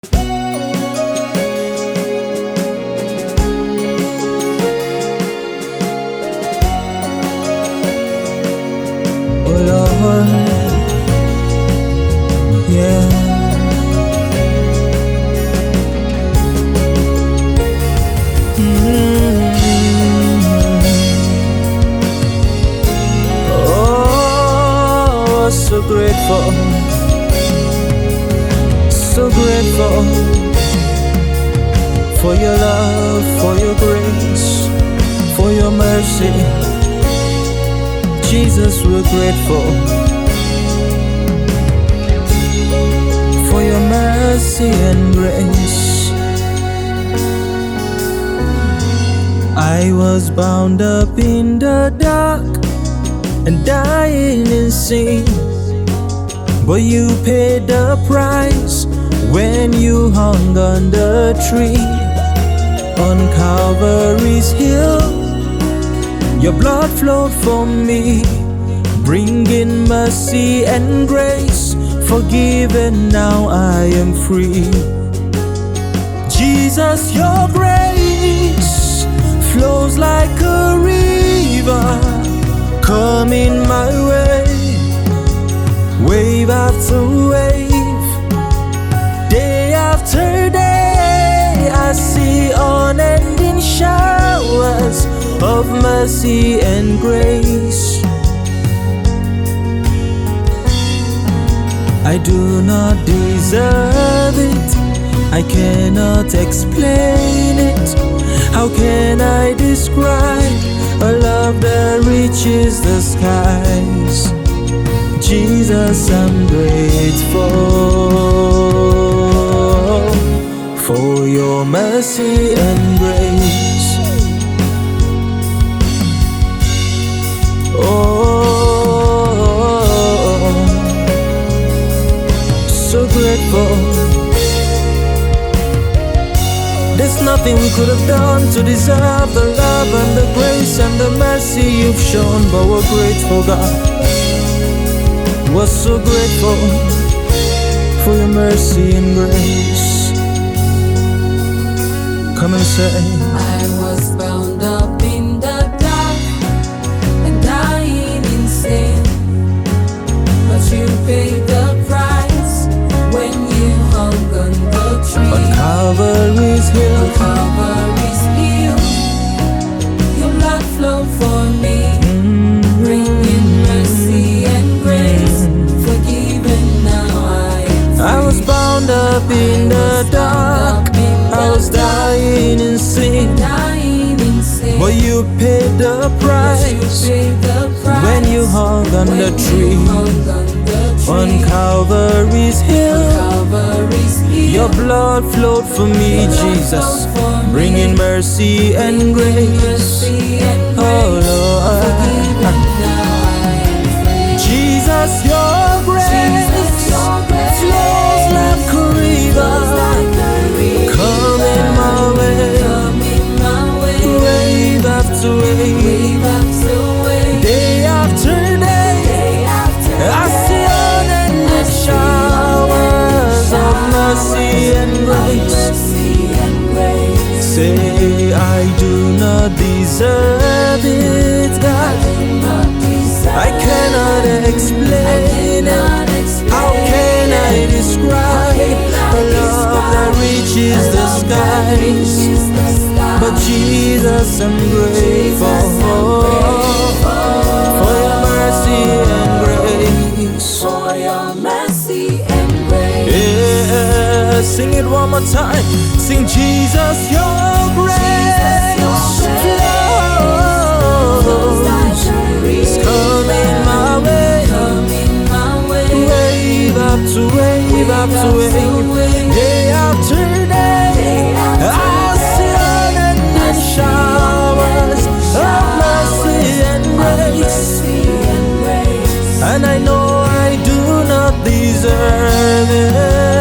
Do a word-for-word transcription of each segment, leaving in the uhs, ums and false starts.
Oh Lord, yeah. Mm. Oh, so grateful, so grateful for your love, for your grace, for your mercy. Jesus, we're grateful for your mercy and grace. I was bound up in the dark and dying in sin, but you paid the price when you hung on the tree. On Calvary's hill, your blood flowed for me, bringing mercy and grace. Forgiven, now I am free. Jesus, your grace flows like a river, coming my way, wave after wave, day after day. I see unending showers of mercy and grace. I do not deserve it, I cannot explain it. How can I describe a love that reaches the skies? Jesus, I'm grateful for your mercy and grace. Oh, so grateful. There's nothing we could have done to deserve the love and the grace and the mercy you've shown, but we're grateful, God. We're so grateful for your mercy and grace. Come and say, I was bound up in the dark and dying in sin, but you paid the price when you hung on the tree. on Calvary's hill, On Calvary's hill, your blood flowed for me, bringing mercy and grace. Forgiven, now I am free. I was bound up in the dark, I was dying in sin, dying in sin, but you paid the price when you hung on the tree. On Calvary's hill, your blood flowed for me, Jesus, bringing mercy and grace. Oh Lord, Jesus, your grace flows like a river, coming my way, wave after wave, day after day. I see unending showers of mercy and grace. Say, I do not deserve it, God. I cannot explain it. How can I describe a love that reaches the skies? But Jesus, I'm grateful for your mercy and grace. For your mercy and grace. Yeah, sing it one more time. Sing, Jesus, your grace flows, it's coming my way, wave after wave after wave, day after day. I see unending showers of mercy and grace, and I know I do not deserve it.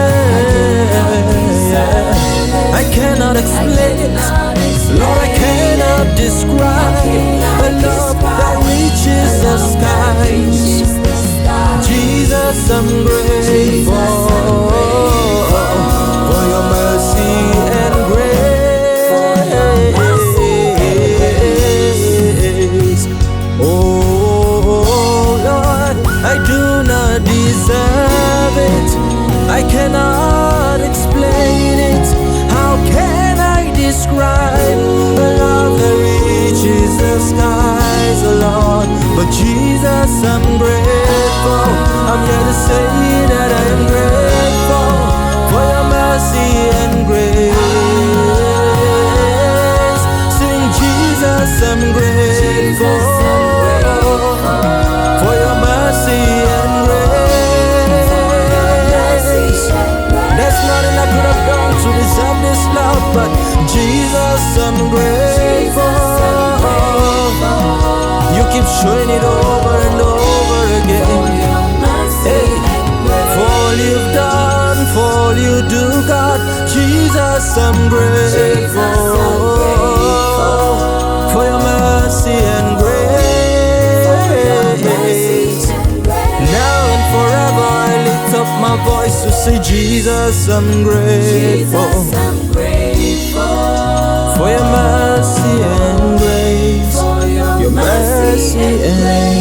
I cannot explain it, Lord, I cannot describe a love that reaches the skies. Jesus, I'm grateful showing it over and over again. Hey, for all you've done, for all you do, God, Jesus, I'm grateful for your mercy and grace. Now and forever I lift up my voice to say, Jesus, I'm grateful for your mercy and grace. Your mercy and